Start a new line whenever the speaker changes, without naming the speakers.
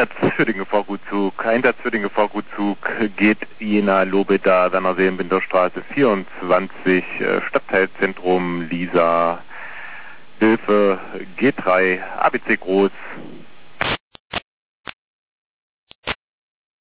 Einsatzführinge-Vorgutzug. Einsatzführinge-Vorgutzug geht Jena Lobeda Werner-Seelenbinder-Straße 24, Stadtteilzentrum Lisa, Hilfe G3, ABC Groß.